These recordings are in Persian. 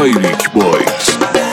دایریک بایت.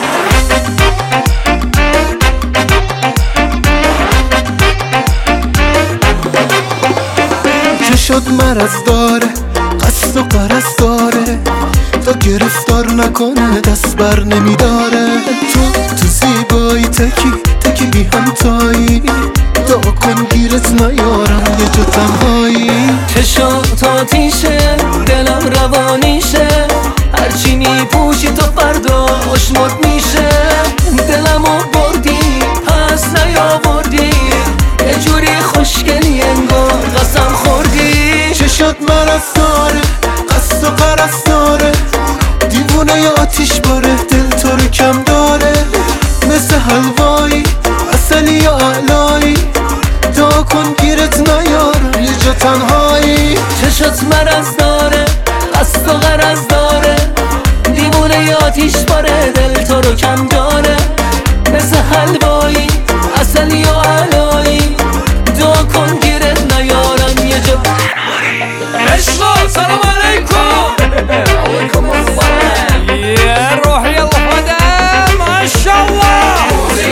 چه شد مرض داره، قصد و قرص داره، تا گرفتار نکنه دست بر نمیداره. تو زیبایی تکی بی همتایی، دعا کن گیرت نیارم یه جا تنهایی. چشات آتیشه، دلم روانیشه، هرچی میپوشی تو فردا اشمرد میشه. دلمو بردی پس نیاوردی، یه جوری خوشگلی انگار قسم خوردی. چشات مرض داره، قصد و قرص داره، دیوونه یا آتیش باره، دل تو رو کم داره. مثل حلوایی، عسلی یا علایی، دعا کن گیرت نیارم یه جا تنهایی. چشات مرض داره، قصد و غرض داره، دیوونه ی آتیش باره، دل تو رو کم داره. مثل حلوایی، عسلی و علایی، دعا کن گیرت نیارم یه جا. عشقا سلام علیکم. علیکم السلام. يا روح يلا فدا ما شاء الله.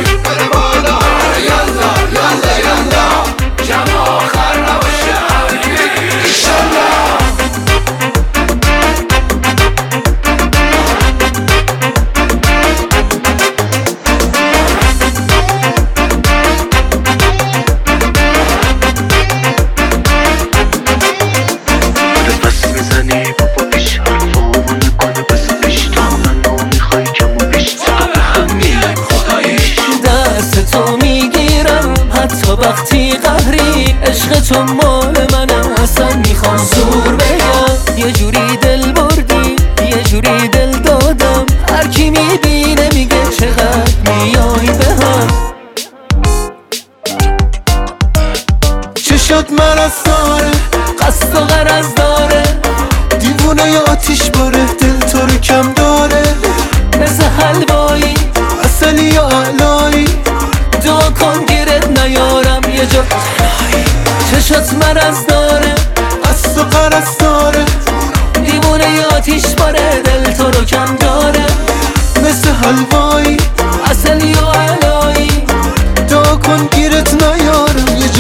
وقتی قهری عشق تو مال منه، اصلا میخوام زور بگم. یه جوری دل بردی، یه جوری دل دادم، هر کی میبینه میگه چقدر میای به هم. چشات مرض داره، قصد و غرض داره، دیوونه یا آتیش باره، دل تو رو کم داره. مثل حلوایی، عسلی یا علایی، دعا کن گیرت نیارم یه جا. چشات مرض داره، قصد و قرص داره، دیوونه ی آتیش باره، دل تو رو کم داره. مثل حلوایی، عسلی و علایی، دعا کن گیرت نیارم یه